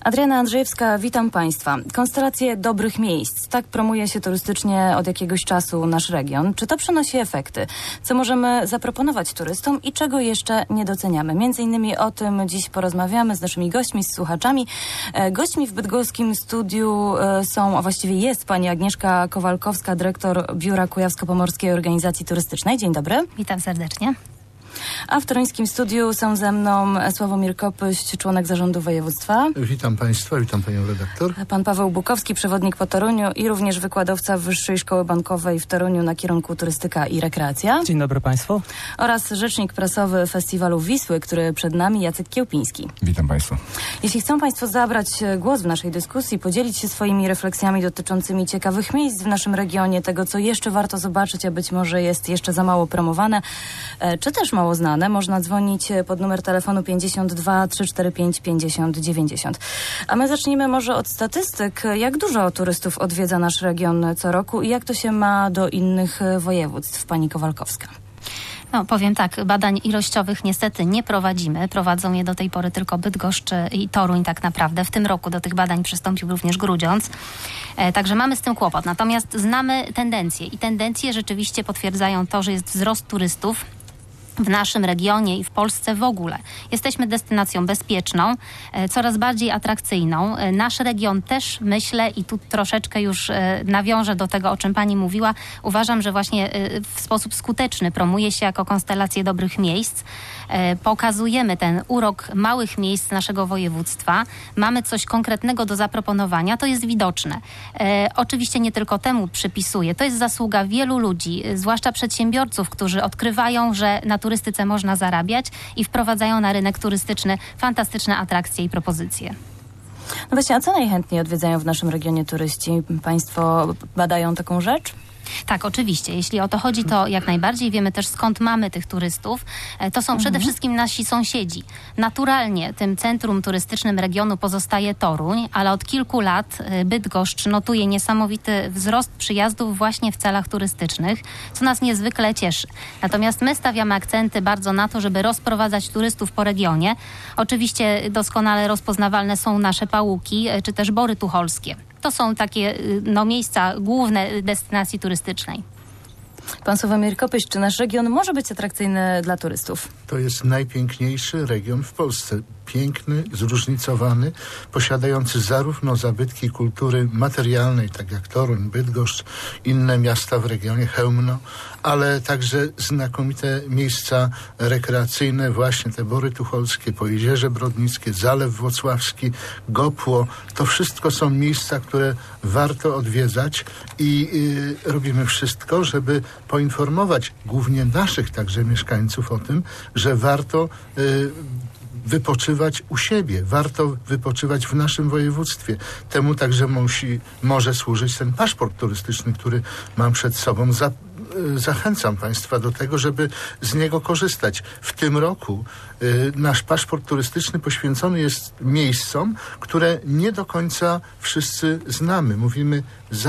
Adriana Andrzejewska, witam Państwa. Konstelacje dobrych miejsc. Tak promuje się turystycznie od jakiegoś czasu nasz region. Czy to przynosi efekty? Co możemy zaproponować turystom i czego jeszcze nie doceniamy? Między innymi o tym dziś porozmawiamy z naszymi gośćmi, z słuchaczami. Gośćmi w bydgoskim studiu są, a właściwie jest pani Agnieszka Kowalkowska, dyrektor Biura Kujawsko-Pomorskiej Organizacji Turystycznej. Dzień dobry. Witam serdecznie. A w toruńskim studiu są ze mną Sławomir Kopyść, członek zarządu województwa. Witam Państwa, witam Panią redaktor. Pan Paweł Bukowski, przewodnik po Toruniu i również wykładowca Wyższej Szkoły Bankowej w Toruniu na kierunku turystyka i rekreacja. Dzień dobry Państwu. Oraz rzecznik prasowy Festiwalu Wisły, który przed nami, Jacek Kiełpiński. Witam Państwa. Jeśli chcą Państwo zabrać głos w naszej dyskusji, podzielić się swoimi refleksjami dotyczącymi ciekawych miejsc w naszym regionie, tego co jeszcze warto zobaczyć, a być może jest jeszcze za mało promowane, czy też mało znane, można dzwonić pod numer telefonu 52 345 50 90. A my zacznijmy może od statystyk. Jak dużo turystów odwiedza nasz region co roku i jak to się ma do innych województw? Pani Kowalkowska. No, powiem tak, badań ilościowych niestety nie prowadzimy. Prowadzą je do tej pory tylko Bydgoszcz i Toruń tak naprawdę. W tym roku do tych badań przystąpił również Grudziądz. Także mamy z tym kłopot. Natomiast znamy tendencje i tendencje rzeczywiście potwierdzają to, że jest wzrost turystów w naszym regionie i w Polsce w ogóle. Jesteśmy destynacją bezpieczną, coraz bardziej atrakcyjną. Nasz region też, myślę, i tu troszeczkę już nawiążę do tego, o czym pani mówiła, uważam, że właśnie w sposób skuteczny promuje się jako konstelację dobrych miejsc. Pokazujemy ten urok małych miejsc naszego województwa. Mamy coś konkretnego do zaproponowania. To jest widoczne. Oczywiście nie tylko temu przypisuję. To jest zasługa wielu ludzi, zwłaszcza przedsiębiorców, którzy odkrywają, że na turystyce można zarabiać i wprowadzają na rynek turystyczny fantastyczne atrakcje i propozycje. No właśnie, a co najchętniej odwiedzają w naszym regionie turyści? Państwo badają taką rzecz? Tak, oczywiście. Jeśli o to chodzi, to jak najbardziej wiemy też, skąd mamy tych turystów. To są przede wszystkim nasi sąsiedzi. Naturalnie tym centrum turystycznym regionu pozostaje Toruń, ale od kilku lat Bydgoszcz notuje niesamowity wzrost przyjazdów właśnie w celach turystycznych, co nas niezwykle cieszy. Natomiast my stawiamy akcenty bardzo na to, żeby rozprowadzać turystów po regionie. Oczywiście doskonale rozpoznawalne są nasze Pałuki, czy też Bory Tucholskie. To są takie miejsca główne destynacji turystycznej. Pan Sławomir Kopyść, czy nasz region może być atrakcyjny dla turystów? To jest najpiękniejszy region w Polsce. Piękny, zróżnicowany, posiadający zarówno zabytki kultury materialnej, tak jak Toruń, Bydgoszcz, inne miasta w regionie, Chełmno, ale także znakomite miejsca rekreacyjne, właśnie te Bory Tucholskie, Pojezierze Brodnickie, Zalew Włocławski, Gopło. To wszystko są miejsca, które warto odwiedzać i robimy wszystko, żeby poinformować głównie naszych także mieszkańców o tym, że warto wypoczywać u siebie. Warto wypoczywać w naszym województwie. Temu także może służyć ten paszport turystyczny, który mam przed sobą. Zachęcam Państwa do tego, żeby z niego korzystać. W tym roku nasz paszport turystyczny poświęcony jest miejscom, które nie do końca wszyscy znamy. Mówimy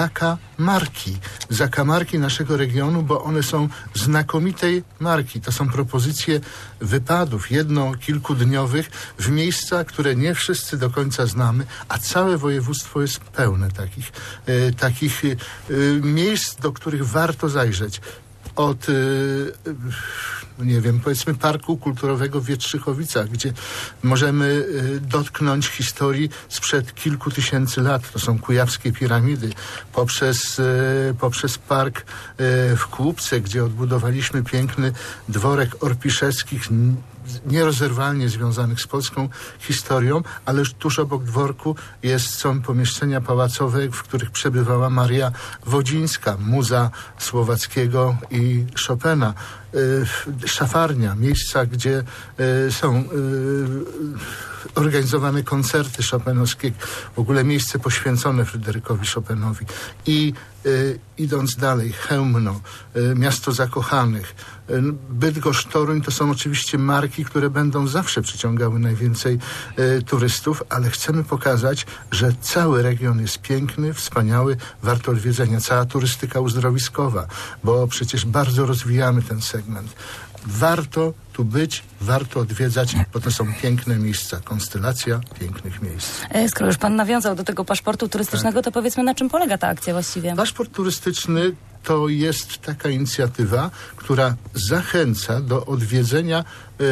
zakamarki naszego regionu, bo one są znakomitej marki. To są propozycje wypadów kilkudniowych w miejsca, które nie wszyscy do końca znamy, a całe województwo jest pełne takich miejsc, do których warto zajrzeć. Od powiedzmy Parku Kulturowego w Wietrzychowicach, gdzie możemy dotknąć historii sprzed kilku tysięcy lat. To są kujawskie piramidy. Poprzez park w Kłubce, gdzie odbudowaliśmy piękny dworek Orpiszewskich, nierozerwalnie związanych z polską historią, ale już tuż obok dworku są pomieszczenia pałacowe, w których przebywała Maria Wodzińska, muza Słowackiego i Chopina. Szafarnia, miejsca, gdzie są organizowane koncerty chopinowskie, w ogóle miejsce poświęcone Fryderykowi Chopinowi. I idąc dalej, Chełmno, miasto zakochanych, Bydgoszcz, Toruń to są oczywiście marki, które będą zawsze przyciągały najwięcej turystów, ale chcemy pokazać, że cały region jest piękny, wspaniały, warto odwiedzenia. Cała turystyka uzdrowiskowa, bo przecież bardzo rozwijamy ten segment. warto tu być, warto odwiedzać, bo to są piękne miejsca. Konstelacja pięknych miejsc. Skoro już pan nawiązał do tego paszportu turystycznego, to powiedzmy, na czym polega ta akcja właściwie? Paszport turystyczny to jest taka inicjatywa, która zachęca do odwiedzenia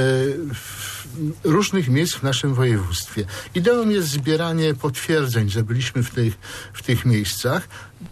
różnych miejsc w naszym województwie. Ideą jest zbieranie potwierdzeń, że byliśmy w tych miejscach.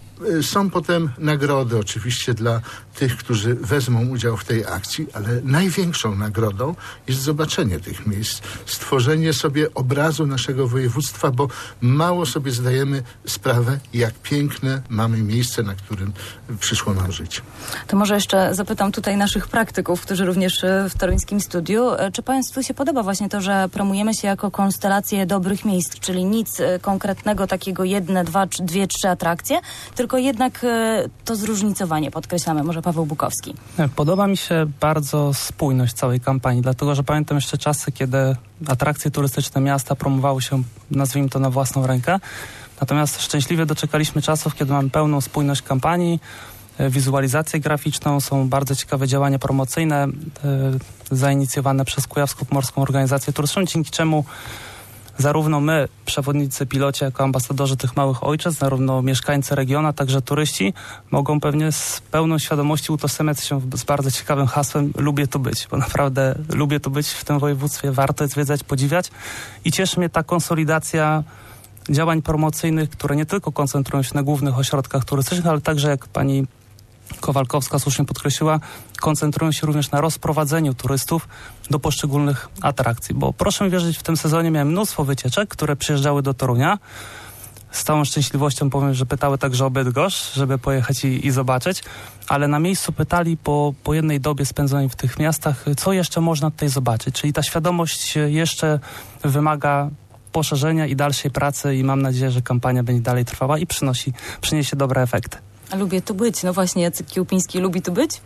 Są potem nagrody oczywiście dla tych, którzy wezmą udział w tej akcji, ale największą nagrodą jest zobaczenie tych miejsc, stworzenie sobie obrazu naszego województwa, bo mało sobie zdajemy sprawę, jak piękne mamy miejsce, na którym przyszło nam żyć. To może jeszcze zapytam tutaj naszych praktyków, którzy również w toruńskim studiu, czy państwu się podoba właśnie to, że promujemy się jako konstelację dobrych miejsc, czyli nic konkretnego, takiego 1, 2, 3 atrakcje, tylko jednak to zróżnicowanie podkreślamy. Może Paweł Bukowski. Podoba mi się bardzo spójność całej kampanii, dlatego że pamiętam jeszcze czasy, kiedy atrakcje turystyczne miasta promowały się, nazwijmy to, na własną rękę. Natomiast szczęśliwie doczekaliśmy czasów, kiedy mamy pełną spójność kampanii, wizualizację graficzną, są bardzo ciekawe działania promocyjne zainicjowane przez Kujawsko-Pomorską Organizację Turystyczną, dzięki czemu zarówno my, przewodnicy, piloci, jako ambasadorzy tych małych ojczyzn, zarówno mieszkańcy regionu, także turyści mogą pewnie z pełną świadomością utożsamiać się z bardzo ciekawym hasłem "lubię tu być", bo naprawdę lubię tu być w tym województwie, warto jest zwiedzać, podziwiać i cieszy mnie ta konsolidacja działań promocyjnych, które nie tylko koncentrują się na głównych ośrodkach turystycznych, ale także, jak pani Kowalkowska słusznie podkreśliła, koncentrują się również na rozprowadzeniu turystów do poszczególnych atrakcji, bo proszę mi wierzyć, w tym sezonie miałem mnóstwo wycieczek, które przyjeżdżały do Torunia. Z całą szczęśliwością powiem, że pytały także o Bydgoszcz, żeby pojechać i zobaczyć, ale na miejscu pytali po jednej dobie spędzonej w tych miastach, co jeszcze można tutaj zobaczyć, czyli ta świadomość jeszcze wymaga poszerzenia i dalszej pracy i mam nadzieję, że kampania będzie dalej trwała i przyniesie dobre efekty. A lubię tu być. No właśnie, Jacek Kiełpiński lubi tu być?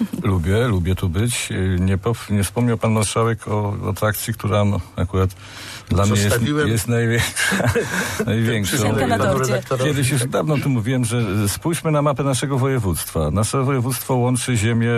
Lubię tu być. Nie wspomniał pan marszałek o atrakcji, która akurat dla mnie jest największą. Kiedyś już dawno tu mówiłem, że spójrzmy na mapę naszego województwa. Nasze województwo łączy ziemię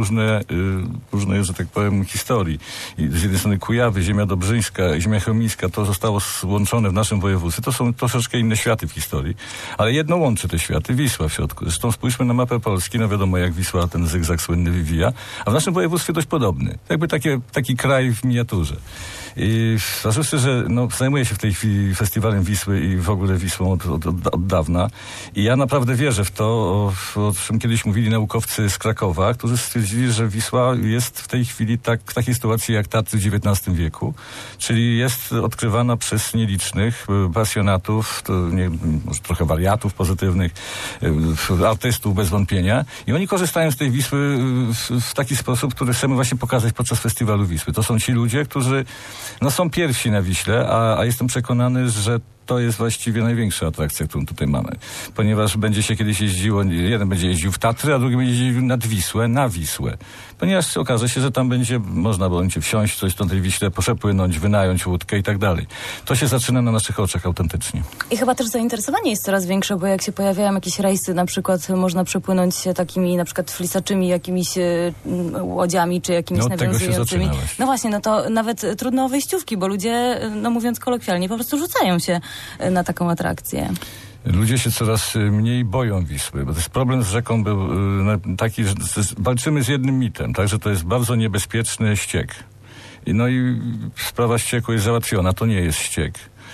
różne, że tak powiem, historii. I z jednej strony Kujawy, ziemia dobrzyńska, ziemia chełmińska, to zostało złączone w naszym województwie. To są troszeczkę inne światy w historii. Ale jedno łączy te światy, Wisła w środku. Zresztą spójrzmy na mapę Polski, no wiadomo jak Wisła ten zygzak słynny wywija, a w naszym województwie dość podobny. Jakby taki kraj w miniaturze. I zważywszy, że zajmuję się w tej chwili festiwalem Wisły i w ogóle Wisłą od dawna i ja naprawdę wierzę w to, o czym kiedyś mówili naukowcy z Krakowa, którzy stwierdzili, że Wisła jest w tej chwili w takiej sytuacji jak Tatry w XIX wieku, czyli jest odkrywana przez nielicznych pasjonatów, może trochę wariatów pozytywnych, artystów bez wątpienia i oni korzystają z tej Wisły w taki sposób, który chcemy właśnie pokazać podczas festiwalu Wisły. To są ci ludzie, którzy są pierwsi na Wiśle, a jestem przekonany, że to jest właściwie największa atrakcja, którą tutaj mamy. Ponieważ będzie się kiedyś jeździło, jeden będzie jeździł w Tatry, a drugi będzie jeździł nad Wisłę, na Wisłę. Ponieważ okaże się, że tam można będzie wsiąść, coś do tej Wiśle, przepłynąć, wynająć łódkę i tak dalej. To się zaczyna na naszych oczach autentycznie. I chyba też zainteresowanie jest coraz większe, bo jak się pojawiają jakieś rejsy, na przykład można przepłynąć takimi na przykład flisaczymi jakimiś łodziami, czy jakimiś nawiązującymi. No właśnie, to nawet trudno o wejściówki, bo ludzie, mówiąc kolokwialnie, po prostu rzucają się na taką atrakcję. Ludzie się coraz mniej boją Wisły, bo to jest problem z rzeką był taki, że walczymy z jednym mitem, tak, że to jest bardzo niebezpieczny ściek. I sprawa ścieku jest załatwiona, to nie jest ściek.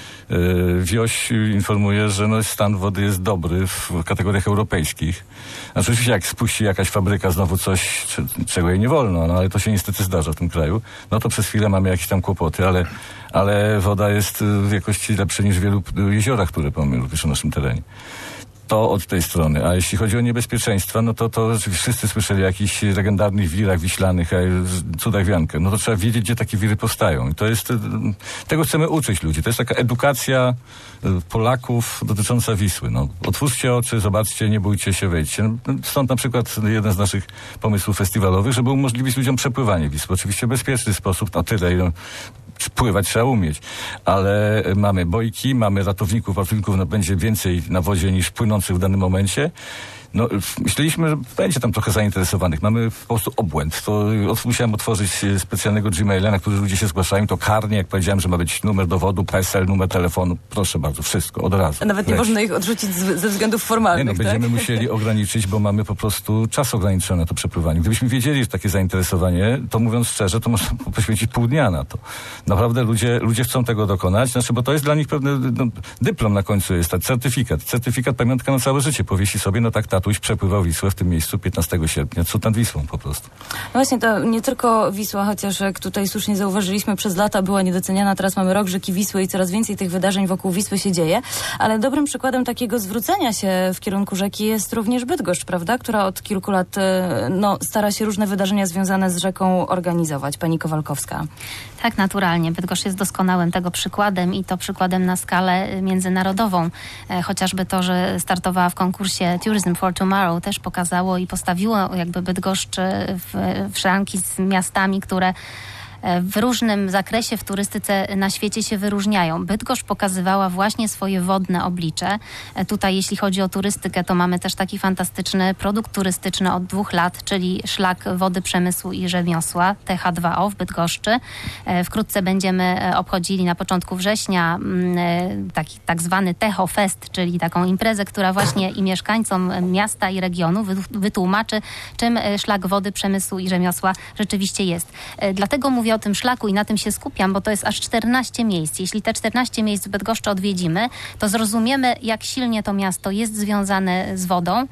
Wioś informuje, że stan wody jest dobry w kategoriach europejskich. Znaczy oczywiście jak spuści jakaś fabryka znowu coś, czego jej nie wolno, ale to się niestety zdarza w tym kraju, to przez chwilę mamy jakieś tam kłopoty, ale woda jest w jakości lepszej niż w wielu jeziorach, które mamy również w naszym terenie. To od tej strony. A jeśli chodzi o niebezpieczeństwa, to oczywiście wszyscy słyszeli o jakichś legendarnych wirach wiślanych, cudach wiankę. To trzeba wiedzieć, gdzie takie wiry powstają. I to jest, tego chcemy uczyć ludzi. To jest taka edukacja Polaków dotycząca Wisły. Otwórzcie oczy, zobaczcie, nie bójcie się, wejdźcie. Stąd na przykład jeden z naszych pomysłów festiwalowych, żeby umożliwić ludziom przepływanie Wisły. Oczywiście w bezpieczny sposób, na tyle, pływać trzeba umieć, ale mamy bojki, mamy ratowników będzie więcej na wodzie niż płynących w danym momencie. No, myśleliśmy, że będzie tam trochę zainteresowanych. Mamy po prostu obłęd. To musiałem otworzyć specjalnego Gmaila, na który ludzie się zgłaszają. To karnie, jak powiedziałem, że ma być numer dowodu, PESEL, numer telefonu. Proszę bardzo, wszystko, od razu. A nawet nie można ich odrzucić ze względów formalnych, Nie, będziemy musieli ograniczyć, bo mamy po prostu czas ograniczony na to przepływanie. Gdybyśmy wiedzieli, że takie zainteresowanie, to mówiąc szczerze, to można poświęcić pół dnia na to. Naprawdę ludzie chcą tego dokonać, bo to jest dla nich pewny dyplom na końcu jest, certyfikat, pamiątka na całe życie. Powiesi sobie, tak tatuś przepływał Wisłę w tym miejscu 15 sierpnia. Cud nad Wisłą po prostu. No właśnie, to nie tylko Wisła, chociaż jak tutaj słusznie zauważyliśmy, przez lata była niedoceniana, teraz mamy rok rzeki Wisły i coraz więcej tych wydarzeń wokół Wisły się dzieje, ale dobrym przykładem takiego zwrócenia się w kierunku rzeki jest również Bydgoszcz, prawda? Która od kilku lat stara się różne wydarzenia związane z rzeką organizować. Pani Kowalkowska. Tak, naturalnie. Bydgoszcz jest doskonałym tego przykładem i to przykładem na skalę międzynarodową. Chociażby to, że startowała w konkursie Tourism for Tomorrow też pokazało i postawiło jakby Bydgoszcz w szranki z miastami, które w różnym zakresie w turystyce na świecie się wyróżniają. Bydgoszcz pokazywała właśnie swoje wodne oblicze. Tutaj jeśli chodzi o turystykę, to mamy też taki fantastyczny produkt turystyczny od 2 lat, czyli szlak wody przemysłu i rzemiosła TH2O w Bydgoszczy. Wkrótce będziemy obchodzili na początku września taki tak zwany Techo Fest, czyli taką imprezę, która właśnie i mieszkańcom miasta i regionu wytłumaczy, czym szlak wody przemysłu i rzemiosła rzeczywiście jest. Dlatego mówię o tym szlaku i na tym się skupiam, bo to jest aż 14 miejsc. Jeśli te 14 miejsc w Bydgoszczy odwiedzimy, to zrozumiemy, jak silnie to miasto jest związane z wodą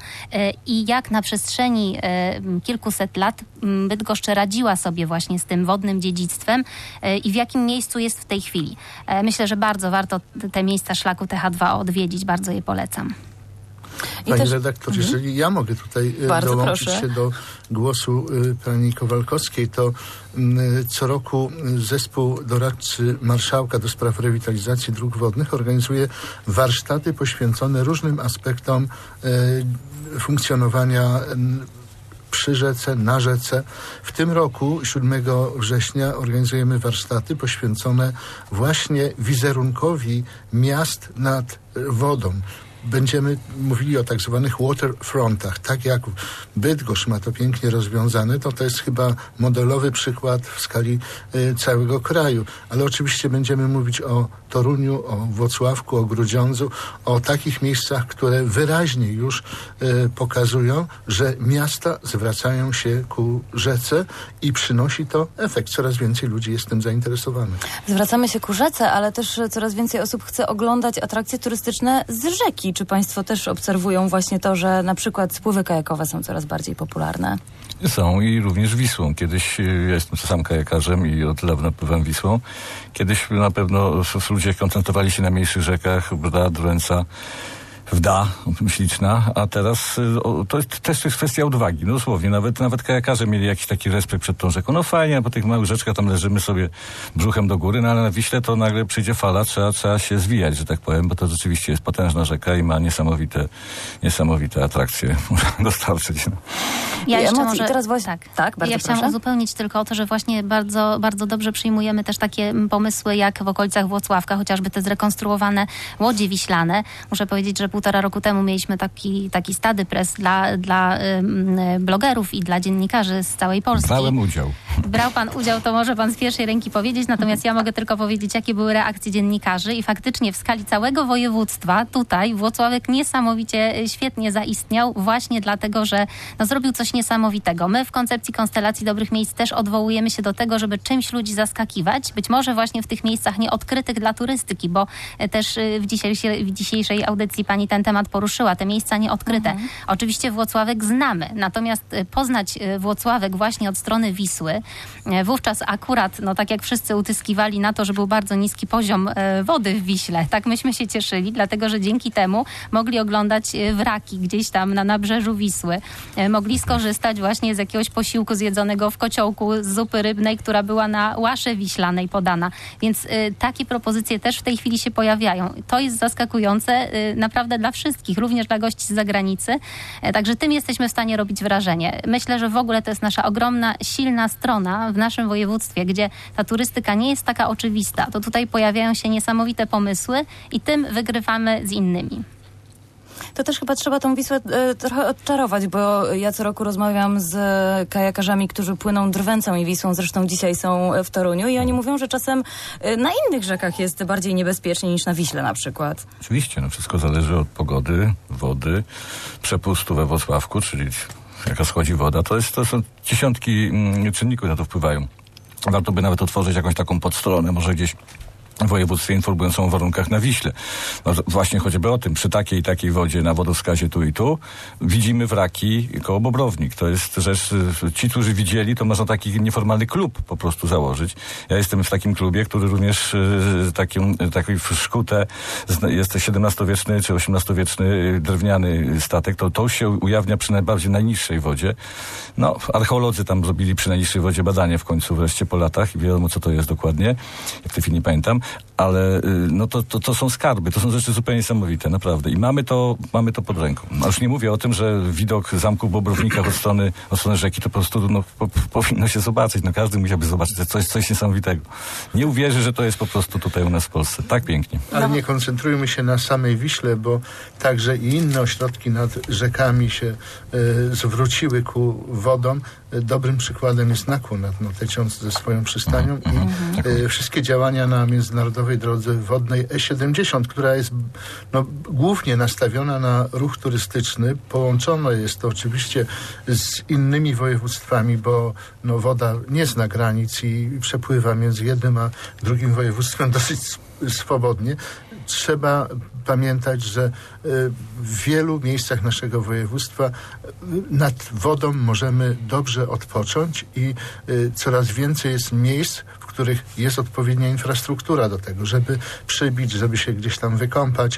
i jak na przestrzeni kilkuset lat Bydgoszcz radziła sobie właśnie z tym wodnym dziedzictwem i w jakim miejscu jest w tej chwili. Myślę, że bardzo warto te miejsca szlaku TH2 odwiedzić. Bardzo je polecam. Pani redaktor, jeżeli ja mogę tutaj dołączyć się do głosu pani Kowalkowskiej, to co roku zespół doradczy marszałka do spraw rewitalizacji dróg wodnych organizuje warsztaty poświęcone różnym aspektom funkcjonowania przy rzece, na rzece. W tym roku, 7 września, organizujemy warsztaty poświęcone właśnie wizerunkowi miast nad wodą. Będziemy mówili o tak zwanych waterfrontach. Tak jak Bydgoszcz ma to pięknie rozwiązane, to jest chyba modelowy przykład w skali całego kraju. Ale oczywiście będziemy mówić o Toruniu, o Włocławku, o Grudziądzu, o takich miejscach, które wyraźnie już pokazują, że miasta zwracają się ku rzece i przynosi to efekt. Coraz więcej ludzi jest tym zainteresowanych. Zwracamy się ku rzece, ale też coraz więcej osób chce oglądać atrakcje turystyczne z rzeki. Czy państwo też obserwują właśnie to, że na przykład spływy kajakowe są coraz bardziej popularne? Są i również Wisłą. Kiedyś, ja jestem sam kajakarzem i od dawna pływam Wisłą. Kiedyś na pewno ludzie koncentrowali się na mniejszych rzekach, Brda, Drwęca, Wda, śliczna, a teraz to jest też kwestia odwagi, no dosłownie. Nawet kajakarze mieli jakiś taki respekt przed tą rzeką. No fajnie, po tych małych rzeczkach tam leżymy sobie brzuchem do góry, no ale na Wiśle to nagle przyjdzie fala, trzeba się zwijać, że tak powiem, bo to rzeczywiście jest potężna rzeka i ma niesamowite atrakcje dostarczyć. No. Ja jeszcze może... Teraz właśnie... Tak, bardzo chciałam uzupełnić tylko o to, że właśnie bardzo, bardzo dobrze przyjmujemy też takie pomysły jak w okolicach Włocławka, chociażby te zrekonstruowane łodzie wiślane. Muszę powiedzieć, że 1,5 roku temu mieliśmy taki stady press dla blogerów i dla dziennikarzy z całej Polski. Brałem udział. Brał pan udział, to może pan z pierwszej ręki powiedzieć, natomiast ja mogę tylko powiedzieć, jakie były reakcje dziennikarzy i faktycznie w skali całego województwa tutaj Włocławek niesamowicie świetnie zaistniał właśnie dlatego, że zrobił coś niesamowitego. My w koncepcji Konstelacji Dobrych Miejsc też odwołujemy się do tego, żeby czymś ludzi zaskakiwać, być może właśnie w tych miejscach nieodkrytych dla turystyki, bo też w dzisiejszej audycji pani ten temat poruszyła, te miejsca nieodkryte. Oczywiście Włocławek znamy, natomiast poznać Włocławek właśnie od strony Wisły, wówczas akurat, tak jak wszyscy utyskiwali na to, że był bardzo niski poziom wody w Wiśle, tak myśmy się cieszyli, dlatego, że dzięki temu mogli oglądać wraki gdzieś tam na nabrzeżu Wisły, mogli skorzystać właśnie z jakiegoś posiłku zjedzonego w kociołku z zupy rybnej, która była na łasze wiślanej podana, więc takie propozycje też w tej chwili się pojawiają. To jest zaskakujące naprawdę dla wszystkich, również dla gości z zagranicy. Także tym jesteśmy w stanie robić wrażenie. Myślę, że w ogóle to jest nasza ogromna, silna strona w naszym województwie, gdzie ta turystyka nie jest taka oczywista. To tutaj pojawiają się niesamowite pomysły i tym wygrywamy z innymi. To też chyba trzeba tą Wisłę trochę odczarować, bo ja co roku rozmawiam z kajakarzami, którzy płyną Drwęcą i Wisłą, zresztą dzisiaj są w Toruniu i oni mówią, że czasem na innych rzekach jest bardziej niebezpiecznie niż na Wiśle na przykład. Oczywiście, wszystko zależy od pogody, wody, przepustu we Włocławku, czyli jaka schodzi woda. To są dziesiątki czynników, na to wpływają. Warto by nawet otworzyć jakąś taką podstronę, może gdzieś w województwie informującą o warunkach na Wiśle. Właśnie choćby o tym, przy takiej i takiej wodzie na wodosказie tu i tu widzimy wraki koło Bobrownik. To jest rzecz, ci, którzy widzieli, to można taki nieformalny klub po prostu założyć. Ja jestem w takim klubie, który również taki szkutę, jest XVII-wieczny czy XVIII-wieczny drewniany statek, to się ujawnia przy najbardziej najniższej wodzie. Archeolodzy tam zrobili przy najniższej wodzie badania w końcu wreszcie po latach i wiadomo, co to jest dokładnie. Ja w tej chwili nie pamiętam. Ale to są skarby, to są rzeczy zupełnie niesamowite, naprawdę. I mamy to pod ręką. Już nie mówię o tym, że widok zamku w Bobrownikach od strony rzeki to po prostu powinno się zobaczyć. Każdy musiałby zobaczyć coś niesamowitego. Nie uwierzy, że to jest po prostu tutaj u nas w Polsce. Tak pięknie. Ale nie koncentrujmy się na samej Wiśle, bo także i inne ośrodki nad rzekami się zwróciły ku wodom. Dobrym przykładem jest Nakło nad Noteciąc ze swoją przystanią i wszystkie działania na międzynarodowej drodze wodnej E70, która jest głównie nastawiona na ruch turystyczny. Połączone jest to oczywiście z innymi województwami, bo woda nie zna granic i przepływa między jednym a drugim województwem dosyć swobodnie. Trzeba pamiętać, że w wielu miejscach naszego województwa nad wodą możemy dobrze odpocząć i coraz więcej jest miejsc, w których jest odpowiednia infrastruktura do tego, żeby przybić, żeby się gdzieś tam wykąpać,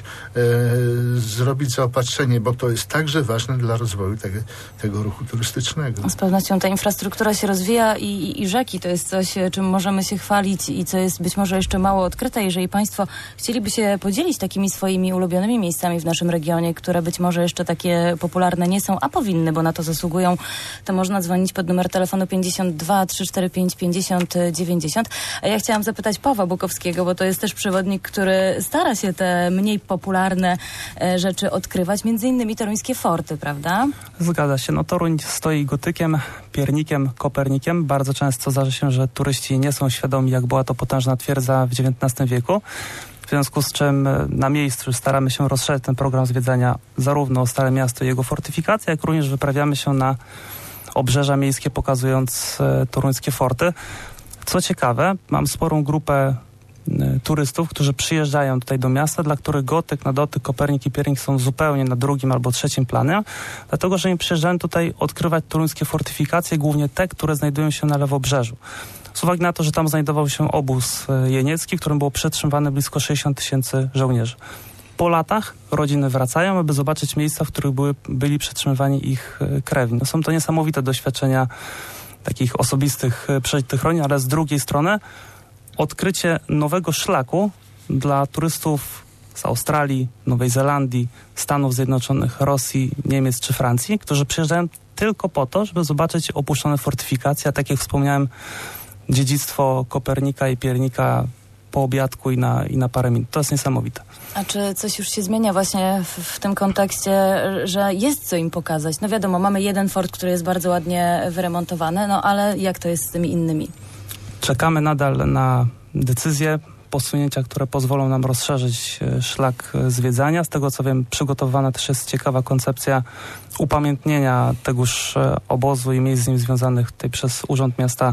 zrobić zaopatrzenie, bo to jest także ważne dla rozwoju tego ruchu turystycznego. Z pewnością ta infrastruktura się rozwija i rzeki to jest coś, czym możemy się chwalić i co jest być może jeszcze mało odkryte. Jeżeli Państwo chcieliby się podzielić takimi swoimi ulubionymi miejscami w naszym regionie, które być może jeszcze takie popularne nie są, a powinny, bo na to zasługują, to można dzwonić pod numer telefonu 52 345 50 90. A ja chciałam zapytać Pawła Bukowskiego, bo to jest też przewodnik, który stara się te mniej popularne rzeczy odkrywać, między innymi toruńskie forty, prawda? Zgadza się. Toruń stoi gotykiem, piernikiem, kopernikiem. Bardzo często zdarza się, że turyści nie są świadomi, jak była to potężna twierdza w XIX wieku. W związku z czym na miejscu staramy się rozszerzyć ten program zwiedzania zarówno o Stare Miasto i jego fortyfikacje, jak również wyprawiamy się na obrzeża miejskie, pokazując toruńskie forty. Co ciekawe, mam sporą grupę turystów, którzy przyjeżdżają tutaj do miasta, dla których gotyk, na dotyk, Kopernik i Piernik są zupełnie na drugim albo trzecim planie, dlatego że oni przyjeżdżają tutaj odkrywać toruńskie fortyfikacje, głównie te, które znajdują się na lewobrzeżu. Z uwagi na to, że tam znajdował się obóz jeniecki, w którym było przetrzymywane blisko 60 000 żołnierzy. Po latach rodziny wracają, aby zobaczyć miejsca, w których byli przetrzymywani ich krewni. Są to niesamowite doświadczenia takich osobistych przeżytych rodzin, ale z drugiej strony odkrycie nowego szlaku dla turystów z Australii, Nowej Zelandii, Stanów Zjednoczonych, Rosji, Niemiec czy Francji, którzy przyjeżdżają tylko po to, żeby zobaczyć opuszczone fortyfikacje, a tak jak wspomniałem, dziedzictwo Kopernika i Piernika po obiadku i na parę minut. To jest niesamowite. A czy coś już się zmienia właśnie w tym kontekście, że jest co im pokazać? Wiadomo, mamy jeden fort, który jest bardzo ładnie wyremontowany, ale jak to jest z tymi innymi? Czekamy nadal na decyzje, posunięcia, które pozwolą nam rozszerzyć szlak zwiedzania. Z tego co wiem, przygotowana też jest ciekawa koncepcja upamiętnienia tegoż obozu i miejsc z nim związanych tutaj przez Urząd Miasta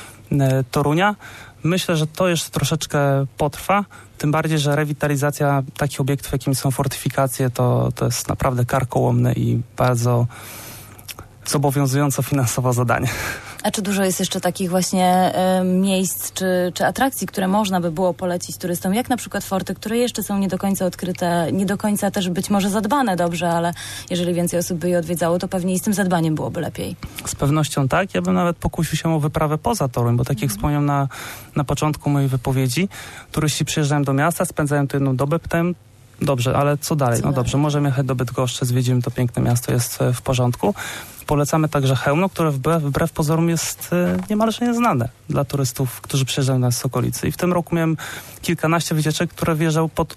Torunia. Myślę, że to jeszcze troszeczkę potrwa, tym bardziej, że rewitalizacja takich obiektów, jakimi są fortyfikacje, to jest naprawdę karkołomne i bardzo zobowiązujące finansowo zadanie. A czy dużo jest jeszcze takich właśnie miejsc czy atrakcji, które można by było polecić turystom, jak na przykład forty, które jeszcze są nie do końca odkryte, nie do końca też być może zadbane dobrze, ale jeżeli więcej osób by je odwiedzało, to pewnie i z tym zadbaniem byłoby lepiej. Z pewnością tak. Ja bym nawet pokusił się o wyprawę poza Toruń, bo tak jak wspomniałem na początku mojej wypowiedzi, turyści przyjeżdżają do miasta, spędzają tu jedną dobę, potem Dobrze, ale co dalej? No dobrze, możemy jechać do Bydgoszczy, zwiedzimy to piękne miasto, jest w porządku. Polecamy także Chełmno, które wbrew pozorom jest niemalże nieznane dla turystów, którzy przyjeżdżają do nas z okolicy. I w tym roku miałem kilkanaście wycieczek, które wjeżdżały pod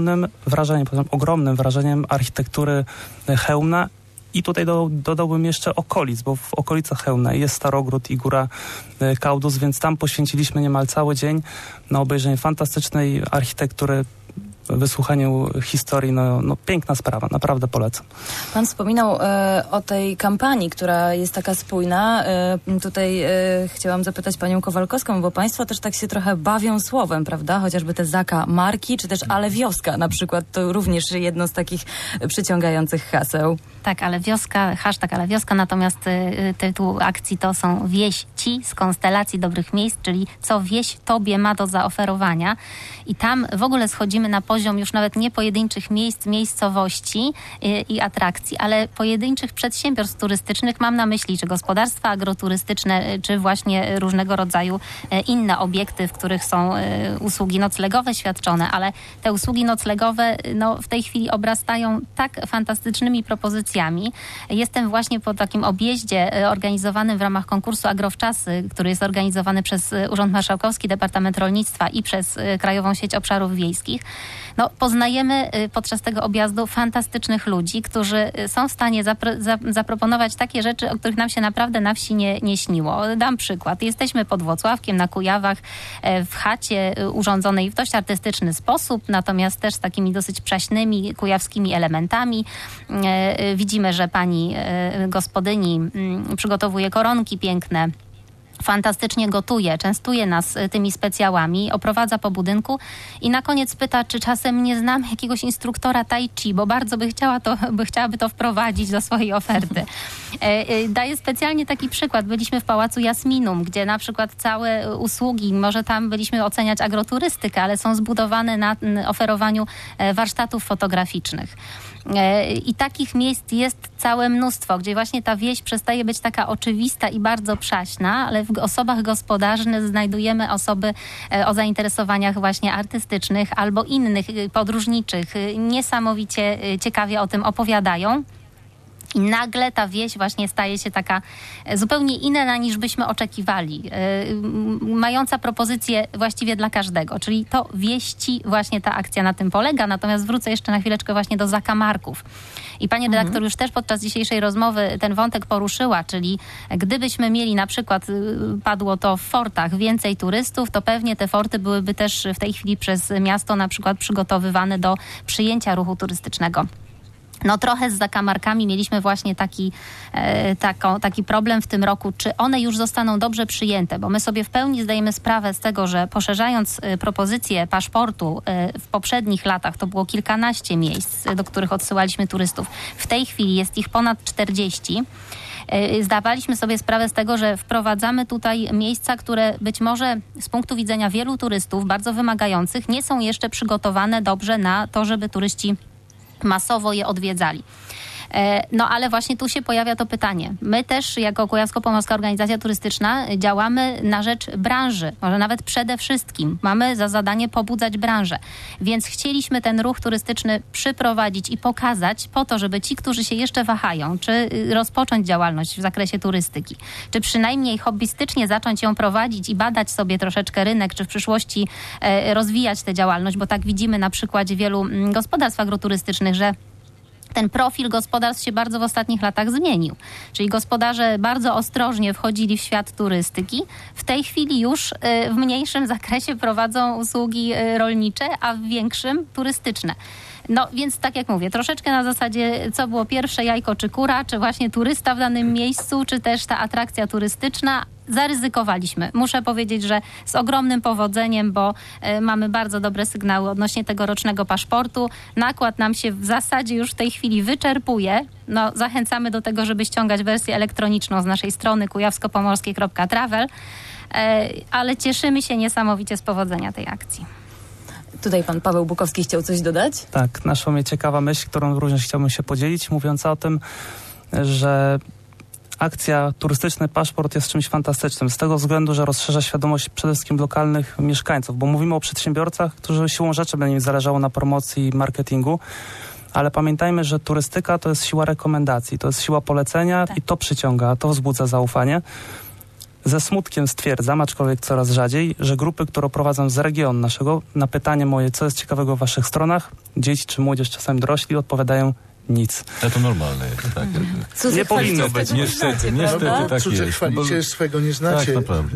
ogromnym wrażeniem architektury Chełmna. I tutaj dodałbym jeszcze okolic, bo w okolicach Chełmna jest Starogród i Góra Kaudus, więc tam poświęciliśmy niemal cały dzień na obejrzenie fantastycznej architektury, wysłuchaniu historii. No piękna sprawa, naprawdę polecam. Pan wspominał o tej kampanii, która jest taka spójna. Tutaj chciałam zapytać panią Kowalkowską, bo państwo też tak się trochę bawią słowem, prawda? Chociażby te zakamarki, czy też Ale wioska na przykład, to również jedno z takich przyciągających haseł. Tak, Ale wioska, hashtag Ale wioska, natomiast tytuł akcji to są wieści z konstelacji dobrych miejsc, czyli co wieś tobie ma do zaoferowania. I tam w ogóle schodzimy na poziom już nawet nie pojedynczych miejsc, miejscowości i atrakcji, ale pojedynczych przedsiębiorstw turystycznych. Mam na myśli czy gospodarstwa agroturystyczne, czy właśnie różnego rodzaju inne obiekty, w których są usługi noclegowe świadczone, ale te usługi noclegowe w tej chwili obrastają tak fantastycznymi propozycjami. Jestem właśnie po takim objeździe organizowanym w ramach konkursu Agrowczasy, który jest organizowany przez Urząd Marszałkowski, Departament Rolnictwa i przez Krajową Sieć Obszarów Wiejskich. Poznajemy podczas tego objazdu fantastycznych ludzi, którzy są w stanie zaproponować takie rzeczy, o których nam się naprawdę na wsi nie śniło. Dam przykład. Jesteśmy pod Włocławkiem na Kujawach w chacie urządzonej w dość artystyczny sposób, natomiast też z takimi dosyć przaśnymi kujawskimi elementami. Widzimy, że pani gospodyni przygotowuje koronki piękne, fantastycznie gotuje, częstuje nas tymi specjałami, oprowadza po budynku i na koniec pyta, czy czasem nie znam jakiegoś instruktora tai chi, bo bardzo chciałaby to wprowadzić do swojej oferty. Daję specjalnie taki przykład. Byliśmy w Pałacu Jasminum, gdzie na przykład całe usługi, może tam byliśmy oceniać agroturystykę, ale są zbudowane na oferowaniu warsztatów fotograficznych. I takich miejsc jest całe mnóstwo, gdzie właśnie ta wieś przestaje być taka oczywista i bardzo przaśna, ale w osobach gospodarzy znajdujemy osoby o zainteresowaniach właśnie artystycznych albo innych, podróżniczych. Niesamowicie ciekawie o tym opowiadają. I nagle ta wieś właśnie staje się taka zupełnie inna niż byśmy oczekiwali. Mająca propozycje właściwie dla każdego. Czyli to wieści, właśnie ta akcja na tym polega. Natomiast wrócę jeszcze na chwileczkę właśnie do zakamarków. I pani redaktor już też podczas dzisiejszej rozmowy ten wątek poruszyła, czyli gdybyśmy mieli na przykład, padło to w fortach, więcej turystów, to pewnie te forty byłyby też w tej chwili przez miasto na przykład przygotowywane do przyjęcia ruchu turystycznego. Trochę z zakamarkami mieliśmy właśnie taki problem w tym roku, czy one już zostaną dobrze przyjęte, bo my sobie w pełni zdajemy sprawę z tego, że poszerzając propozycję paszportu w poprzednich latach, to było kilkanaście miejsc, do których odsyłaliśmy turystów. W tej chwili jest ich ponad 40. Zdawaliśmy sobie sprawę z tego, że wprowadzamy tutaj miejsca, które być może z punktu widzenia wielu turystów, bardzo wymagających, nie są jeszcze przygotowane dobrze na to, żeby turyści masowo je odwiedzali. Ale właśnie tu się pojawia to pytanie. My też jako Kujawsko-Pomorska Organizacja Turystyczna działamy na rzecz branży, może nawet przede wszystkim. Mamy za zadanie pobudzać branżę. Więc chcieliśmy ten ruch turystyczny przyprowadzić i pokazać po to, żeby ci, którzy się jeszcze wahają, czy rozpocząć działalność w zakresie turystyki, czy przynajmniej hobbystycznie zacząć ją prowadzić i badać sobie troszeczkę rynek, czy w przyszłości rozwijać tę działalność, bo tak widzimy na przykładzie wielu gospodarstw agroturystycznych, że ten profil gospodarstw się bardzo w ostatnich latach zmienił. Czyli gospodarze bardzo ostrożnie wchodzili w świat turystyki. W tej chwili już w mniejszym zakresie prowadzą usługi rolnicze, a w większym turystyczne. Więc tak jak mówię, troszeczkę na zasadzie, co było pierwsze, jajko czy kura, czy właśnie turysta w danym miejscu, czy też ta atrakcja turystyczna. Zaryzykowaliśmy. Muszę powiedzieć, że z ogromnym powodzeniem, bo mamy bardzo dobre sygnały odnośnie tegorocznego paszportu. Nakład nam się w zasadzie już w tej chwili wyczerpuje. Zachęcamy do tego, żeby ściągać wersję elektroniczną z naszej strony kujawskopomorskie.travel, ale cieszymy się niesamowicie z powodzenia tej akcji. Tutaj pan Paweł Bukowski chciał coś dodać? Tak, naszła mnie ciekawa myśl, którą również chciałbym się podzielić, mówiąca o tym, że akcja Turystyczny Paszport jest czymś fantastycznym z tego względu, że rozszerza świadomość przede wszystkim lokalnych mieszkańców, bo mówimy o przedsiębiorcach, którzy siłą rzeczy będzie im zależało na promocji i marketingu, ale pamiętajmy, że turystyka to jest siła rekomendacji, to jest siła polecenia i to przyciąga, to wzbudza zaufanie. Ze smutkiem stwierdzam, aczkolwiek coraz rzadziej, że grupy, które prowadzą z regionu naszego, na pytanie moje, co jest ciekawego w waszych stronach, dzieci czy młodzież, czasem dorośli, odpowiadają nic. Ale to normalne jest, tak. Nie powinno być. Niestety tak cudze jest. chwalicie, swego nie znacie. Tak, naprawdę.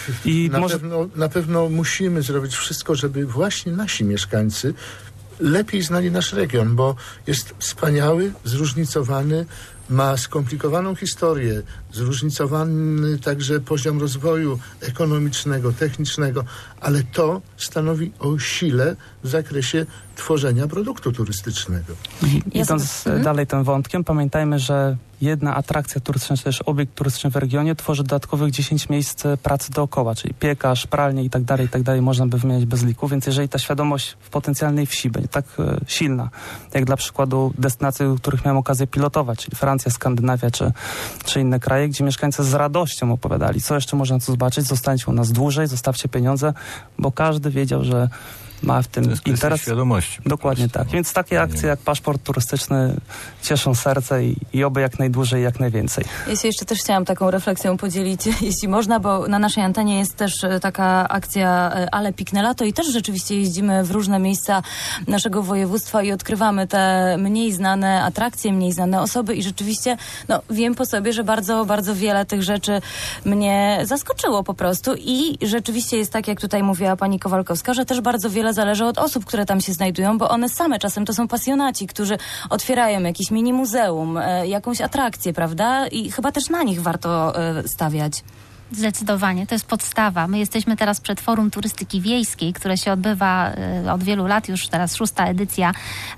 I na pewno musimy zrobić wszystko, żeby właśnie nasi mieszkańcy lepiej znali nasz region, bo jest wspaniały, zróżnicowany, ma skomplikowaną historię, zróżnicowany także poziom rozwoju ekonomicznego, technicznego, ale to stanowi o sile w zakresie tworzenia produktu turystycznego. Idąc dalej tym wątkiem, pamiętajmy, że jedna atrakcja turystyczna, czy też obiekt turystyczny w regionie tworzy dodatkowych 10 miejsc pracy dookoła, czyli piekarz, pralnie i tak dalej, można by wymieniać bez liku, więc jeżeli ta świadomość w potencjalnej wsi będzie tak silna, jak dla przykładu destynacje, do których miałem okazję pilotować, czyli Francja, Skandynawia czy inne kraje, gdzie mieszkańcy z radością opowiadali, co jeszcze można tu zobaczyć, zostańcie u nas dłużej, zostawcie pieniądze, bo każdy wiedział, że ma w tym interes. Świadomości. Dokładnie tak. Więc takie akcje jak paszport turystyczny cieszą serce i oby jak najdłużej, jak najwięcej. Ja się jeszcze też chciałam taką refleksją podzielić, jeśli można, bo na naszej antenie jest też taka akcja Ale Pikne Lato i też rzeczywiście jeździmy w różne miejsca naszego województwa i odkrywamy te mniej znane atrakcje, mniej znane osoby i rzeczywiście wiem po sobie, że bardzo, bardzo wiele tych rzeczy mnie zaskoczyło po prostu i rzeczywiście jest tak, jak tutaj mówiła pani Kowalkowska, że też bardzo wiele zależy od osób, które tam się znajdują, bo one same czasem to są pasjonaci, którzy otwierają jakieś mini muzeum, jakąś atrakcję, prawda? I chyba też na nich warto stawiać. Zdecydowanie, to jest podstawa. My jesteśmy teraz przed Forum Turystyki Wiejskiej, które się odbywa od wielu lat, już teraz 6. edycja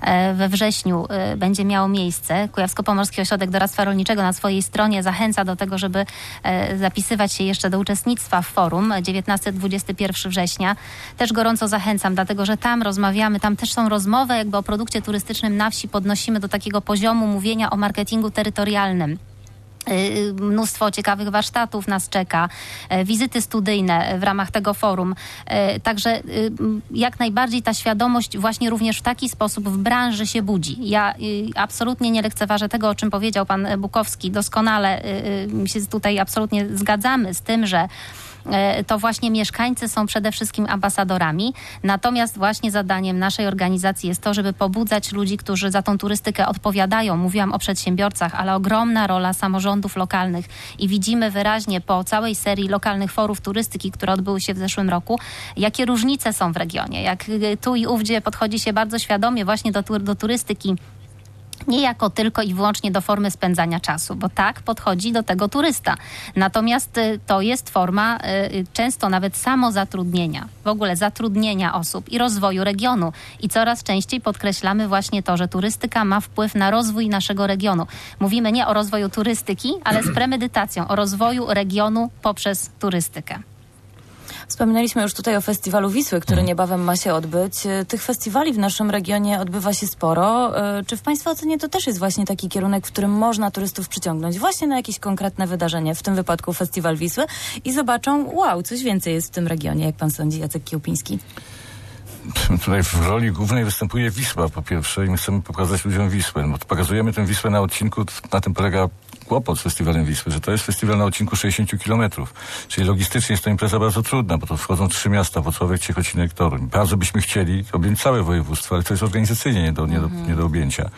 we wrześniu będzie miało miejsce. Kujawsko-Pomorski Ośrodek Doradztwa Rolniczego na swojej stronie zachęca do tego, żeby zapisywać się jeszcze do uczestnictwa w forum 19-21 września. Też gorąco zachęcam, dlatego że tam rozmawiamy, tam też są rozmowy jakby o produkcie turystycznym na wsi, podnosimy do takiego poziomu mówienia o marketingu terytorialnym. Mnóstwo ciekawych warsztatów nas czeka, wizyty studyjne w ramach tego forum. Także jak najbardziej ta świadomość właśnie również w taki sposób w branży się budzi. Ja absolutnie nie lekceważę tego, o czym powiedział pan Bukowski. Doskonale się tutaj absolutnie zgadzamy z tym, że to właśnie mieszkańcy są przede wszystkim ambasadorami. Natomiast właśnie zadaniem naszej organizacji jest to, żeby pobudzać ludzi, którzy za tą turystykę odpowiadają. Mówiłam o przedsiębiorcach, ale ogromna rola samorządów lokalnych i widzimy wyraźnie po całej serii lokalnych forów turystyki, które odbyły się w zeszłym roku, jakie różnice są w regionie. Jak tu i ówdzie podchodzi się bardzo świadomie właśnie do turystyki, nie jako tylko i wyłącznie do formy spędzania czasu, bo tak podchodzi do tego turysta. Natomiast to jest forma często nawet samozatrudnienia, w ogóle zatrudnienia osób i rozwoju regionu. I coraz częściej podkreślamy właśnie to, że turystyka ma wpływ na rozwój naszego regionu. Mówimy nie o rozwoju turystyki, ale z premedytacją, o rozwoju regionu poprzez turystykę. Wspominaliśmy już tutaj o Festiwalu Wisły, który niebawem ma się odbyć. Tych festiwali w naszym regionie odbywa się sporo. Czy w państwa ocenie to też jest właśnie taki kierunek, w którym można turystów przyciągnąć właśnie na jakieś konkretne wydarzenie, w tym wypadku Festiwal Wisły i zobaczą, wow, coś więcej jest w tym regionie, jak pan sądzi, Jacek Kiełpiński? Tutaj w roli głównej występuje Wisła po pierwsze i my chcemy pokazać ludziom Wisłę. Bo pokazujemy tę Wisłę na odcinku, na tym polega kłopot z Festiwalem Wisły, że to jest festiwal na odcinku 60 kilometrów. Czyli logistycznie jest to impreza bardzo trudna, bo to wchodzą 3 miasta, Włocławek, Ciechocinek, Toruń. Bardzo byśmy chcieli objąć całe województwo, ale to jest organizacyjnie nie do objęcia.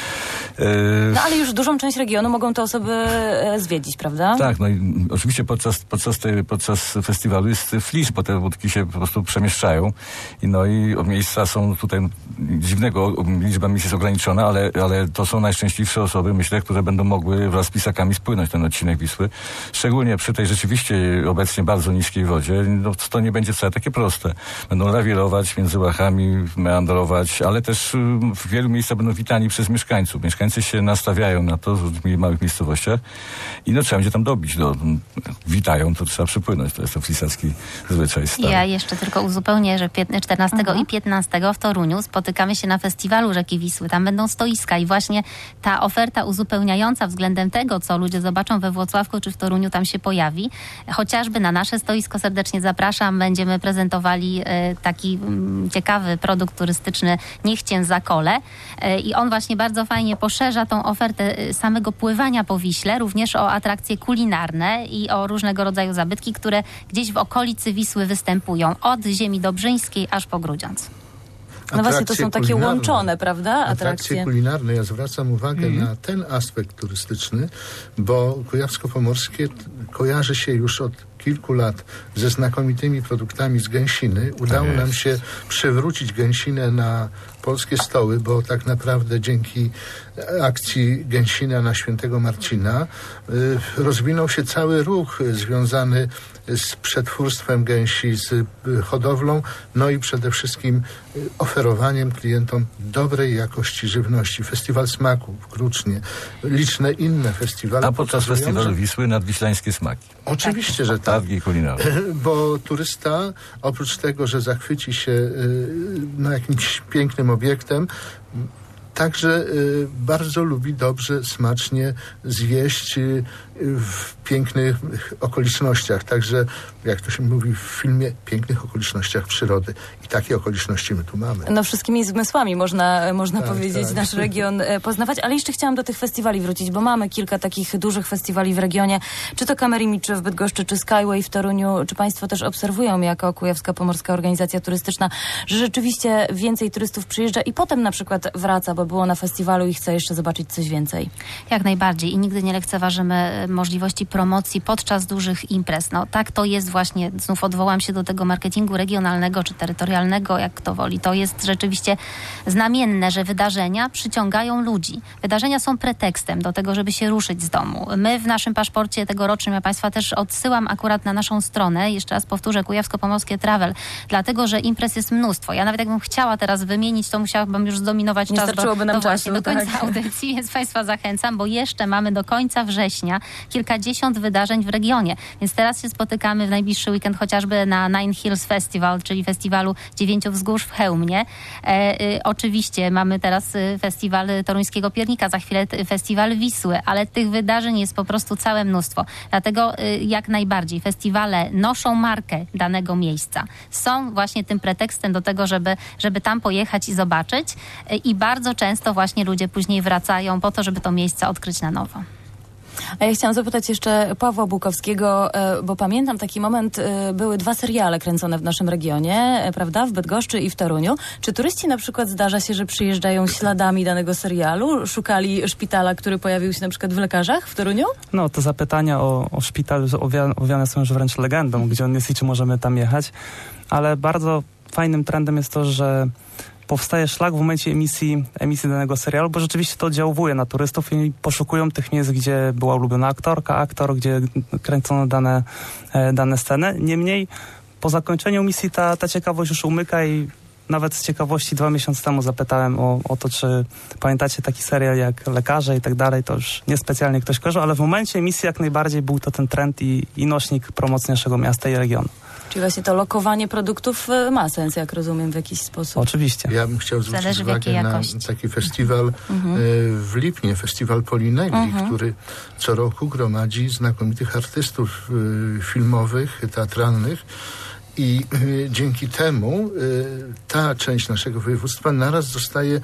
No ale już dużą część regionu mogą te osoby zwiedzić, prawda? Tak, no i oczywiście podczas festiwalu jest flisz, bo te wódki się po prostu przemieszczają i miejsca są tutaj dziwnego, liczba miejsc jest ograniczona, ale to są najszczęśliwsze osoby, myślę, które będą mogły wraz z pisakami spłynąć ten odcinek Wisły. Szczególnie przy tej rzeczywiście obecnie bardzo niskiej wodzie, to nie będzie wcale takie proste. Będą lawirować między łachami, meandrować, ale też w wielu miejscach będą witani przez mieszkańców. Mieszkańcy mieszkańcy się nastawiają na to w małych miejscowościach i no trzeba będzie tam dobić. Witają, to trzeba przypłynąć. To jest to flisacki zwyczaj stary. Ja jeszcze tylko uzupełnię, że 14 i 15 w Toruniu spotykamy się na festiwalu Rzeki Wisły. Tam będą stoiska i właśnie ta oferta uzupełniająca względem tego, co ludzie zobaczą we Włocławku czy w Toruniu, tam się pojawi. Chociażby na nasze stoisko serdecznie zapraszam. Będziemy prezentowali taki ciekawy produkt turystyczny Niechcień za kole i on właśnie bardzo fajnie poszerza tą ofertę samego pływania po Wiśle, również o atrakcje kulinarne i o różnego rodzaju zabytki, które gdzieś w okolicy Wisły występują. Od ziemi dobrzyńskiej aż po Grudziądz. No właśnie, to są takie łączone, prawda? Atrakcje kulinarne. Ja zwracam uwagę na ten aspekt turystyczny, bo Kujawsko-Pomorskie kojarzy się już od kilku lat ze znakomitymi produktami z gęsiny. Udało nam się przywrócić gęsinę na polskie stoły, bo tak naprawdę dzięki akcji Gęsina na Świętego Marcina rozwinął się cały ruch związany z przetwórstwem gęsi, z hodowlą, no i przede wszystkim oferowaniem klientom dobrej jakości żywności. Festiwal Smaku w Krucznie, liczne inne festiwale. A podczas festiwalu Wisły nadwiślańskie smaki. Oczywiście, że tak. Bo turysta, oprócz tego, że zachwyci się jakimś pięknym obiektem, także bardzo lubi dobrze, smacznie zjeść w pięknych okolicznościach. Także, jak to się mówi w filmie, pięknych okolicznościach przyrody. I takie okoliczności my tu mamy. No wszystkimi zmysłami można powiedzieć nasz region poznawać, ale jeszcze chciałam do tych festiwali wrócić, bo mamy kilka takich dużych festiwali w regionie. Czy to Kamerimi, czy w Bydgoszczy, czy Skyway w Toruniu. Czy państwo też obserwują jako Kujawsko-Pomorska Organizacja Turystyczna, że rzeczywiście więcej turystów przyjeżdża i potem na przykład wraca, bo było na festiwalu i chce jeszcze zobaczyć coś więcej? Jak najbardziej i nigdy nie lekceważymy możliwości promocji podczas dużych imprez. No tak to jest właśnie, znów odwołam się do tego marketingu regionalnego czy terytorialnego, jak kto woli. To jest rzeczywiście znamienne, że wydarzenia przyciągają ludzi. Wydarzenia są pretekstem do tego, żeby się ruszyć z domu. My w naszym paszporcie tegorocznym, ja państwa też odsyłam akurat na naszą stronę, jeszcze raz powtórzę, Kujawsko-Pomorskie Travel, dlatego, że imprez jest mnóstwo. Ja nawet jakbym chciała teraz wymienić, to musiałabym już zdominować czas do końca audycji, więc państwa zachęcam, bo jeszcze mamy do końca września kilkadziesiąt wydarzeń w regionie. Więc teraz się spotykamy w najbliższy weekend chociażby na Nine Hills Festival, czyli festiwalu Dziewięciu Wzgórz w Chełmie. Oczywiście mamy teraz festiwal Toruńskiego Piernika, za chwilę festiwal Wisły, ale tych wydarzeń jest po prostu całe mnóstwo. Dlatego jak najbardziej festiwale noszą markę danego miejsca. Są właśnie tym pretekstem do tego, żeby tam pojechać i zobaczyć i bardzo często właśnie ludzie później wracają po to, żeby to miejsce odkryć na nowo. A ja chciałam zapytać jeszcze Pawła Bukowskiego, bo pamiętam taki moment, były 2 seriale kręcone w naszym regionie, prawda, w Bydgoszczy i w Toruniu. Czy turyści na przykład zdarza się, że przyjeżdżają śladami danego serialu? Szukali szpitala, który pojawił się na przykład w Lekarzach w Toruniu? No, te zapytania o szpital owiane są już wręcz legendą, gdzie on jest i czy możemy tam jechać. Ale bardzo fajnym trendem jest to, że powstaje szlak w momencie emisji danego serialu, bo rzeczywiście to oddziałuje na turystów i poszukują tych miejsc, gdzie była ulubiona aktor, gdzie kręcono dane sceny. Niemniej po zakończeniu misji ta ciekawość już umyka i nawet z ciekawości 2 miesiące temu zapytałem o to, czy pamiętacie taki serial jak Lekarze i tak dalej, to już niespecjalnie ktoś kojarzył, ale w momencie emisji jak najbardziej był to ten trend i nośnik promocji naszego miasta i regionu. Czyli właśnie to lokowanie produktów ma sens, jak rozumiem, w jakiś sposób. Oczywiście. Ja bym chciał zwrócić uwagę na taki festiwal w Lipnie, festiwal Polinegli, który co roku gromadzi znakomitych artystów filmowych, teatralnych. I dzięki temu ta część naszego województwa naraz zostaje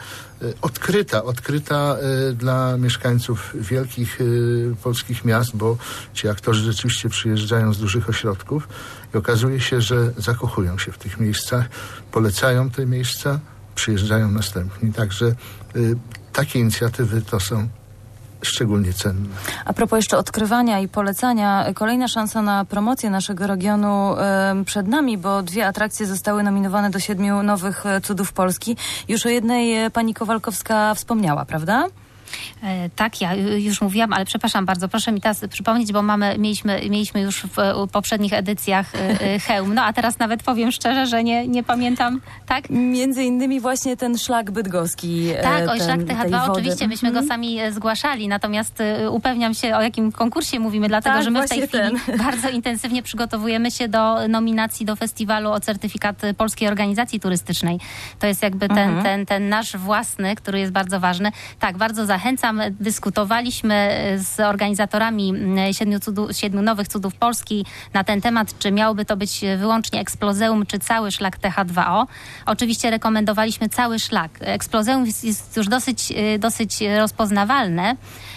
odkryta dla mieszkańców wielkich polskich miast, bo ci aktorzy rzeczywiście przyjeżdżają z dużych ośrodków i okazuje się, że zakochują się w tych miejscach, polecają te miejsca, przyjeżdżają następni. Także takie inicjatywy to są szczególnie cenne. A propos jeszcze odkrywania i polecania, kolejna szansa na promocję naszego regionu przed nami, bo 2 atrakcje zostały nominowane do 7 nowych cudów Polski. Już o jednej pani Kowalkowska wspomniała, prawda? Tak, ja już mówiłam, ale przepraszam bardzo, proszę mi teraz przypomnieć, bo mieliśmy już w poprzednich edycjach hełm, no a teraz nawet powiem szczerze, że nie pamiętam, tak? Między innymi właśnie ten szlak bydgoski. Tak, szlak TH2 oczywiście myśmy go sami zgłaszali, natomiast upewniam się, o jakim konkursie mówimy, dlatego że my w tej chwili bardzo intensywnie przygotowujemy się do nominacji do festiwalu o certyfikat Polskiej Organizacji Turystycznej. To jest jakby ten nasz własny, który jest bardzo ważny. Tak, bardzo zachęcam. Dyskutowaliśmy z organizatorami 7 nowych cudów Polski na ten temat, czy miałoby to być wyłącznie eksplozeum, czy cały szlak TH2O. Oczywiście rekomendowaliśmy cały szlak. Eksplozeum jest już dosyć rozpoznawalne,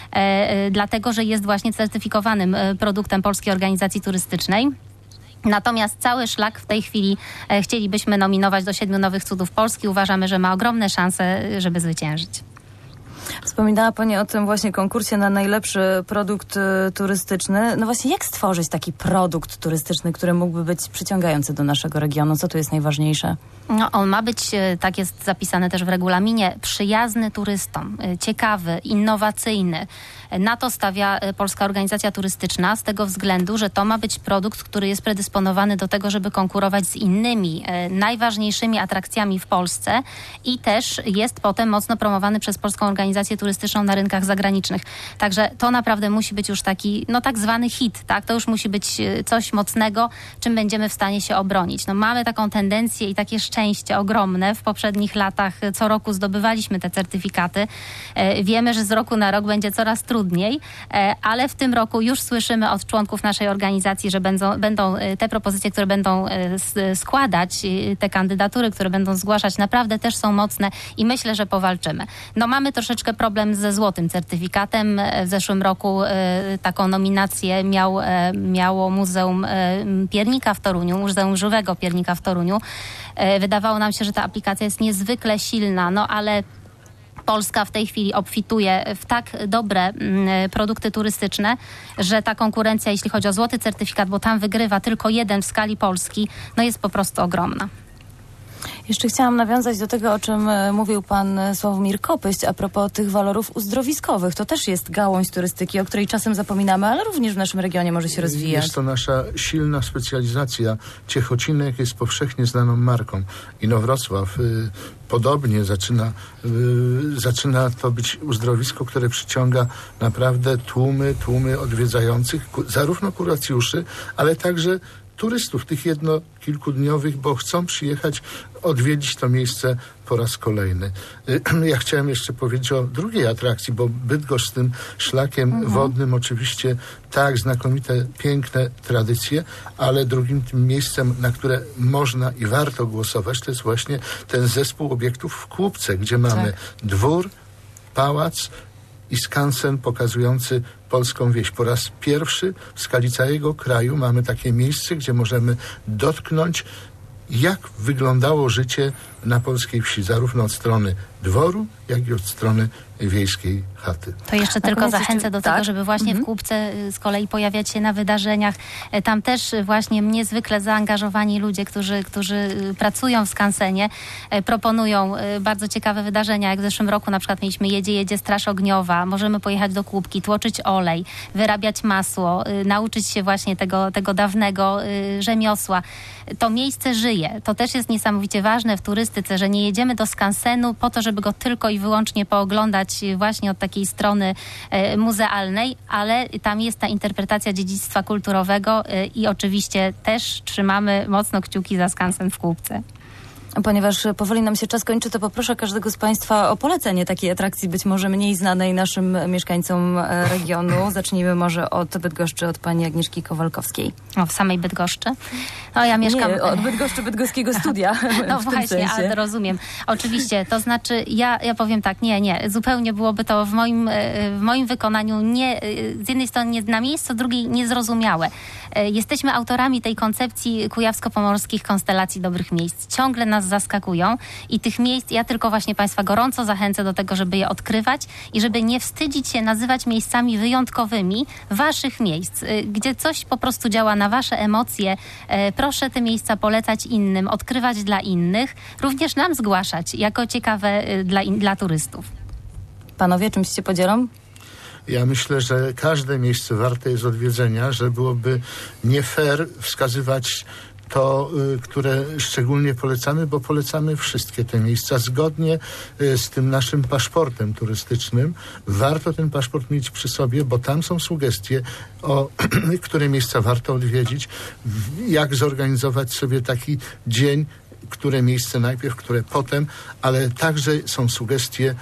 dlatego że jest właśnie certyfikowanym produktem Polskiej Organizacji Turystycznej. Natomiast cały szlak w tej chwili chcielibyśmy nominować do 7 nowych cudów Polski. Uważamy, że ma ogromne szanse, żeby zwyciężyć. Wspominała Pani o tym właśnie konkursie na najlepszy produkt turystyczny. No właśnie, jak stworzyć taki produkt turystyczny, który mógłby być przyciągający do naszego regionu? Co tu jest najważniejsze? No, on ma być, tak jest zapisane też w regulaminie, przyjazny turystom, ciekawy, innowacyjny. Na to stawia Polska Organizacja Turystyczna z tego względu, że to ma być produkt, który jest predysponowany do tego, żeby konkurować z innymi najważniejszymi atrakcjami w Polsce i też jest potem mocno promowany przez Polską Organizację Turystyczną na rynkach zagranicznych. Także to naprawdę musi być już taki, no tak zwany hit, tak? To już musi być coś mocnego, czym będziemy w stanie się obronić. No mamy taką tendencję i takie szczęście ogromne. W poprzednich latach co roku zdobywaliśmy te certyfikaty. Wiemy, że z roku na rok będzie coraz trudniej, ale w tym roku już słyszymy od członków naszej organizacji, że będą te propozycje, które będą składać, te kandydatury, które będą zgłaszać, naprawdę też są mocne i myślę, że powalczymy. No mamy troszeczkę problem ze złotym certyfikatem. W zeszłym roku taką nominację miało Muzeum Piernika w Toruniu, Muzeum Żywego Piernika w Toruniu. Wydawało nam się, że ta aplikacja jest niezwykle silna, no ale Polska w tej chwili obfituje w tak dobre produkty turystyczne, że ta konkurencja, jeśli chodzi o złoty certyfikat, bo tam wygrywa tylko jeden w skali Polski, no jest po prostu ogromna. Jeszcze chciałam nawiązać do tego, o czym mówił pan Sławomir Kopyść a propos tych walorów uzdrowiskowych. To też jest gałąź turystyki, o której czasem zapominamy, ale również w naszym regionie może się rozwijać. Jest to nasza silna specjalizacja. Ciechocinek jest powszechnie znaną marką. Inowrocław podobnie zaczyna to być uzdrowisko, które przyciąga naprawdę tłumy odwiedzających, zarówno kuracjuszy, ale także turystów, tych kilkudniowych, bo chcą przyjechać, odwiedzić to miejsce po raz kolejny. Ja chciałem jeszcze powiedzieć o drugiej atrakcji, bo Bydgoszcz z tym szlakiem wodnym oczywiście tak, znakomite, piękne tradycje, ale drugim tym miejscem, na które można i warto głosować, to jest właśnie ten zespół obiektów w Kłubce, gdzie mamy dwór, pałac i skansen pokazujący polską wieś. Po raz pierwszy w skali całego kraju mamy takie miejsce, gdzie możemy dotknąć, jak wyglądało życie na polskiej wsi, zarówno od strony dworu, jak i od strony wiejskiej chaty. To jeszcze tylko zachęcę do tego, żeby właśnie w Kłubce z kolei pojawiać się na wydarzeniach. Tam też właśnie niezwykle zaangażowani ludzie, którzy pracują w skansenie, proponują bardzo ciekawe wydarzenia. Jak w zeszłym roku na przykład mieliśmy jedzie Straż Ogniowa. Możemy pojechać do Kłubki, tłoczyć olej, wyrabiać masło, nauczyć się właśnie tego dawnego rzemiosła. To miejsce żyje. To też jest niesamowicie ważne w turystyce, że nie jedziemy do skansenu po to, żeby go tylko i wyłącznie pooglądać właśnie od takiej strony muzealnej, ale tam jest ta interpretacja dziedzictwa kulturowego i oczywiście też trzymamy mocno kciuki za skansen w Kłubce. Ponieważ powoli nam się czas kończy, to poproszę każdego z Państwa o polecenie takiej atrakcji, być może mniej znanej naszym mieszkańcom regionu. Zacznijmy może od Bydgoszczy, od pani Agnieszki Kowalkowskiej. W samej Bydgoszczy? No ja mieszkam... Nie, od Bydgoszczy, bydgoskiego studia. No właśnie, ale rozumiem. Oczywiście, to znaczy ja powiem tak, nie, zupełnie byłoby to w moim wykonaniu z jednej strony nie na miejscu, z drugiej niezrozumiałe. Jesteśmy autorami tej koncepcji kujawsko-pomorskich konstelacji dobrych miejsc. Ciągle nas zaskakują i tych miejsc ja tylko właśnie Państwa gorąco zachęcę do tego, żeby je odkrywać i żeby nie wstydzić się nazywać miejscami wyjątkowymi waszych miejsc, gdzie coś po prostu działa na wasze emocje. Proszę te miejsca polecać innym, odkrywać dla innych, również nam zgłaszać jako ciekawe dla turystów. Panowie, czymś się podzielą? Ja myślę, że każde miejsce warte jest odwiedzenia, że byłoby nie fair wskazywać to, które szczególnie polecamy, bo polecamy wszystkie te miejsca zgodnie z tym naszym paszportem turystycznym. Warto ten paszport mieć przy sobie, bo tam są sugestie, o które miejsca warto odwiedzić, jak zorganizować sobie taki dzień, które miejsce najpierw, które potem, ale także są sugestie,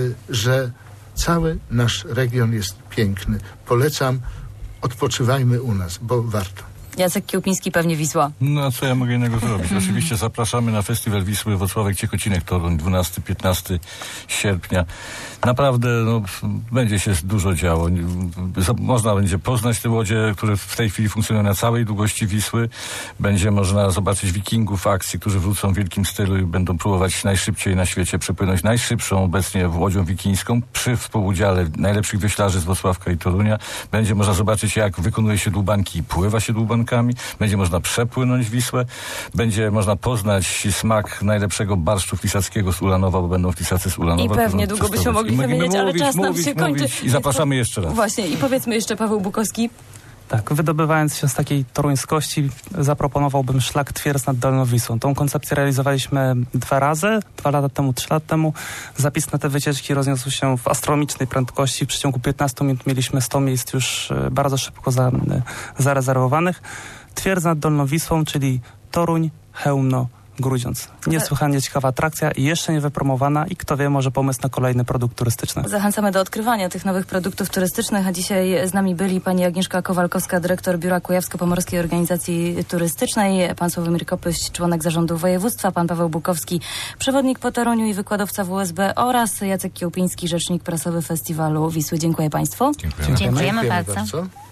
że cały nasz region jest piękny. Polecam, odpoczywajmy u nas, bo warto. Jacek Kiełpiński, pewnie Wisła. No a co ja mogę innego zrobić? Oczywiście zapraszamy na Festiwal Wisły Włocławek-Ciechocinek-Toruń 12-15 sierpnia. Naprawdę będzie się dużo działo. Można będzie poznać te łodzie, które w tej chwili funkcjonują na całej długości Wisły. Będzie można zobaczyć wikingów akcji, którzy wrócą w wielkim stylu i będą próbować najszybciej na świecie przepłynąć najszybszą obecnie łodzią wikińską przy współudziale najlepszych wioślarzy z Włocławka i Torunia. Będzie można zobaczyć, jak wykonuje się dłubanki i pływa się dłubankami. Będzie można przepłynąć Wisłę. Będzie można poznać smak najlepszego barszczu flisackiego z Ulanowa, bo będą flisacy z Ulanowa. I pewnie długo byśmy mogli wymieniać, ale czas nam się kończy. I zapraszamy jeszcze raz. Właśnie, i powiedzmy jeszcze, Paweł Bukowski. Tak, wydobywając się z takiej toruńskości, zaproponowałbym szlak Twierdz nad Dolną Wisłą. Tą koncepcję realizowaliśmy 2 razy, 2 lata temu, 3 lata temu. Zapis na te wycieczki rozniósł się w astronomicznej prędkości. W przeciągu 15 minut mieliśmy 100 miejsc już bardzo szybko zarezerwowanych. Twierdz nad Dolną Wisłą, czyli Toruń, Chełmno, Grudziądz. Niesłychanie ciekawa atrakcja i jeszcze nie wypromowana i kto wie, może pomysł na kolejny produkt turystyczny. Zachęcamy do odkrywania tych nowych produktów turystycznych, a dzisiaj z nami byli pani Agnieszka Kowalkowska, dyrektor Biura Kujawsko-Pomorskiej Organizacji Turystycznej, pan Sławomir Kopyś, członek zarządu województwa, pan Paweł Bukowski, przewodnik po Toruniu i wykładowca WSB oraz Jacek Kiełpiński, rzecznik prasowy Festiwalu Wisły. Dziękuję państwu. Dziękujemy bardzo.